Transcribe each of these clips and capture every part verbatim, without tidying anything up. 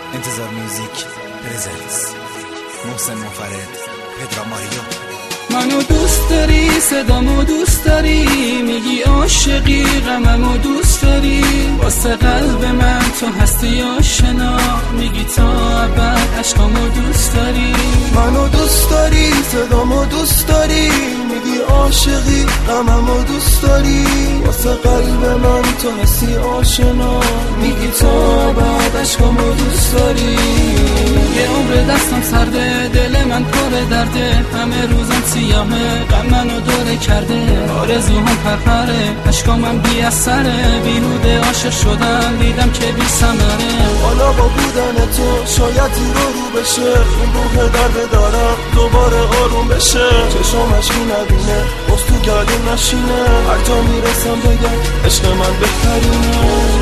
انتظار میوزیک پرزنس محسن منفرد پدرام ماریو. منو دوست داری، صدامو دوست داری، میگی عاشقی، غممو دوست داری، واسه قلب من تو هستی آشنا، میگی تا ابد عشقامو دوست داری. منو دوست داری، صدامو دوست داری، میگی عاشقی، غممو دوست داری، واسه قلب من تو هستی آشنا، میگی تا ابد عشقامو دوست داری. یه عمر دستم سرده، دل من پر درده، همه روزم سیاهه، غم منو دوره کرده، آرزوهم پرپره، عشقامم بی اثره، بیهوده عاشق شدم، دیدم که بی ثمره. حالا با بودن تو شاید رو رو بشه، این روح درد دارم دوباره آروم بشه، چشم عشقی نبینه، باز تو گلیم نشینه، هر جا میرسم بگم عشق من بهترینه.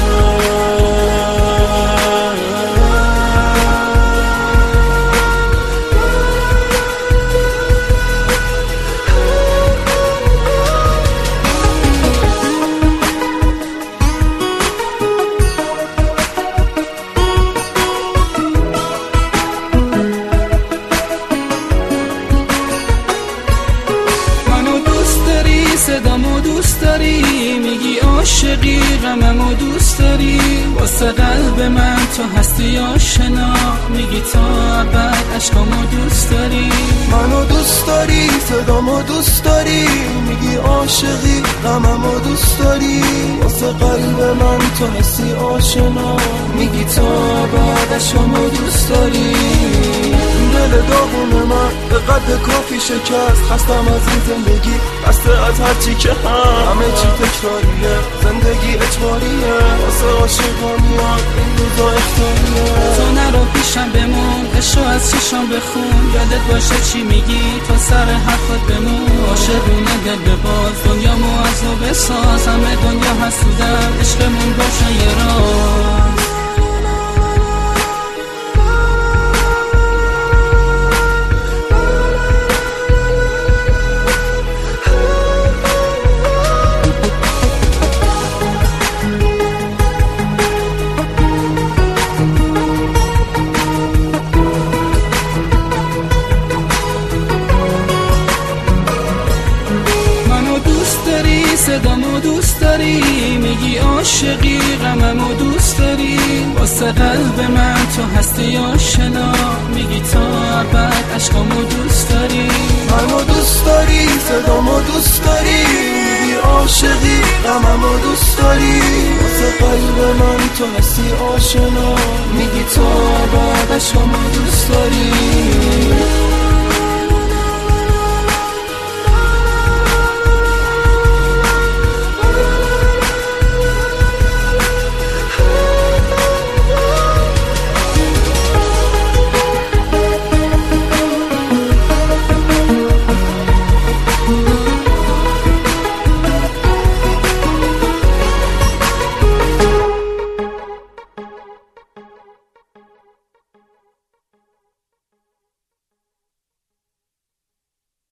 صدامو دوست داری، میگی عاشقی، غممو دوست داری، واسه قلب من تو هستی آشنا، میگی تا ابد عشقامو دوست داری. منو دوست داری، صدامو دوست داری، میگی عاشقی، غممو دوست داری، واسه قلب من تو هستی آشنا، میگی تا ابد عشقامو دوست داری. دل داغون من به قد کافی شکست، خستم از این زندگی، خسته از هرچی که هم، همه چی تکراریه، زندگی اجباریه، واسه عاشقا میاد این روزا اختیاریه. تو نرو پیشم بمون، عشقو از چشام بخون، یادت باشه چی میگی، تو سر حرفات بمون، عاشقونه دل بباز، دنیامو از نو بساز، همه دنیا حسودن، عشقمون باشه یه راز. صدامو دوست داری، میگی عاشقی، غممو دوست داری، واسه قلب من تو هستی آشنا، میگی تا ابد عشقامو دوست داری. منو دوست داری، صدامو دوست داری، میگی عاشقی، غممو دوست داری، واسه قلب من تو هستی آشنا، میگی تا ابد عشقامو دوست داری.